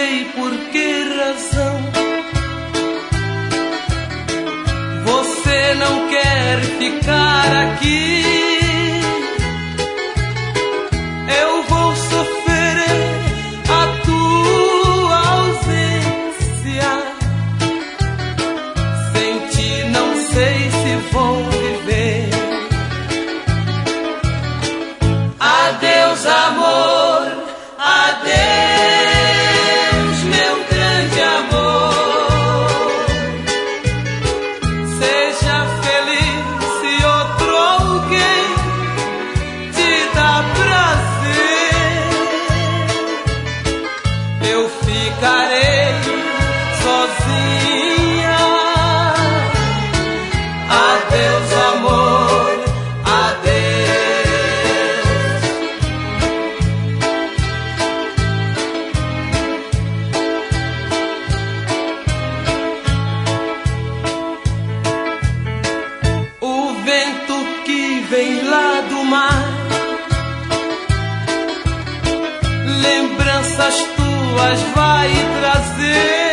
sei por que razão você não quer ficar aqui. Eu vou sofrer a tua ausência. Sem ti não sei se vou viver. Adeus, amor, adeus, meu grande amor. Seja feliz se outro alguém te dá prazer. Eu ficarei sozinha. Adeus, amor, adeus. O vento que vem lá do mar, lembranças tuas vai trazer.